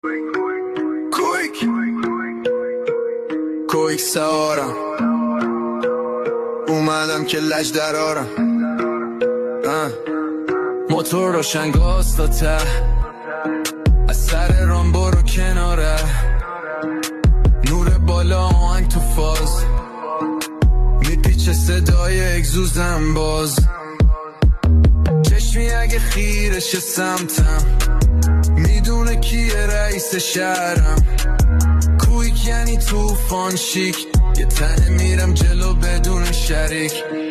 کویک سوارم اومدم که لج درارم موتور روشن گاز تا ته از سر رام برو کناره نور بالا آهنگ تو فاز میپیچه صدای اگزوزم باز چشمی اگه خیرش سمتم میدونه کیه رئیس شهرم کویک یعنی توفان شیک یه تنه میرم جلو بدون شریک